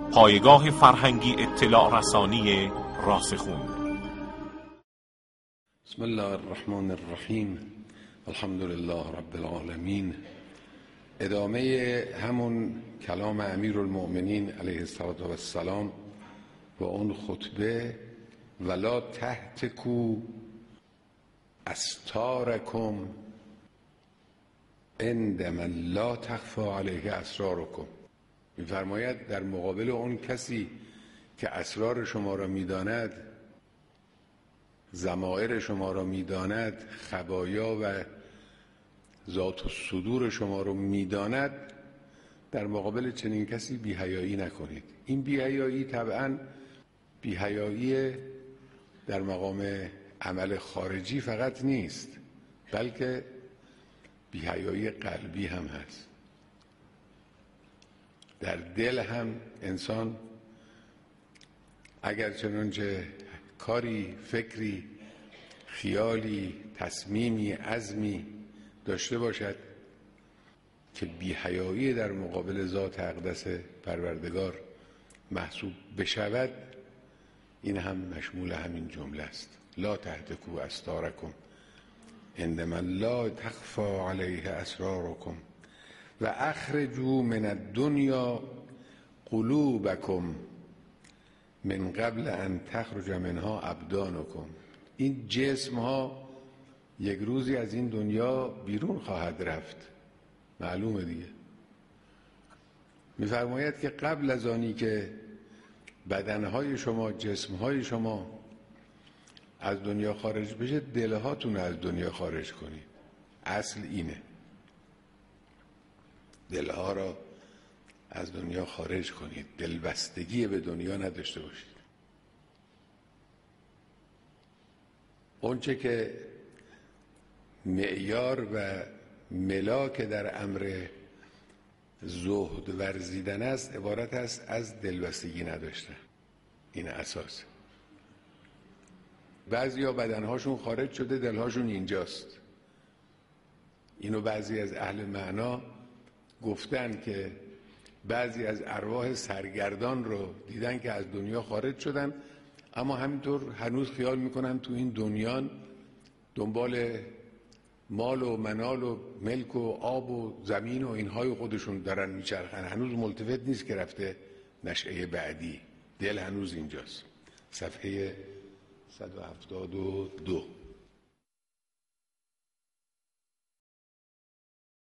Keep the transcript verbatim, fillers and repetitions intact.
پایگاه فرهنگی اطلاع رسانی راسخون. بسم الله الرحمن الرحیم. الحمد لله رب العالمین. ادامه همون کلام امیرالمؤمنین علیه السلام و اون خطبه ولا تهتکوا استارکم عند من لا تخفی علیه اسرارکم. می‌فرماید در مقابل اون کسی که اسرار شما را می‌داند، ضمائر شما را می‌داند، خبایا و ذات الصدور شما را می‌داند، در مقابل چنین کسی بی‌حیایی نکنید. این بی‌حیایی طبعاً بی‌حیایی در مقام عمل خارجی فقط نیست، بلکه بی‌حیایی قلبی هم هست. در دل هم انسان اگر چنانچه کاری، فکری، خیالی، تصمیمی، عزمی داشته باشد که بی‌حیایی در مقابل ذات اقدس پروردگار محسوب بشود، این هم مشمول همین جمله است. لا تهتکوا استارکم عند من لا تخفی علیه اسرارکم و اخرجوا من الدنیا قلوبکم من قبل ان تخرج منها ابدانکم. این جسم ها یک روزی از این دنیا بیرون خواهد رفت، معلومه دیگه. میفرماید که قبل از آنی که بدنهای شما، جسمهای شما از دنیا خارج بشه، دلهاتون از دنیا خارج کنید. اصل اینه، دلها را از دنیا خارج کنید، دلبستگی به دنیا نداشته باشید. اونچه که معیار و ملاک در امر زهد ورزیدن است، عبارت است از دلبستگی نداشتن. این اساس. بعضیا بدنهاشون خارج شده، دلهاشون اینجاست. اینو بعضی از اهل معنا گفتن که بعضی از ارواح سرگردان رو دیدن که از دنیا خارج شدن، اما همینطور هنوز خیال میکنن تو این دنیا دنبال مال و منال و ملک و آب و زمین و اینهای خودشون دارن میچرخن. هنوز ملتفت نیست که رفته نشأه بعدی. دل هنوز اینجاست. صفحه صد و هفتاد و دو.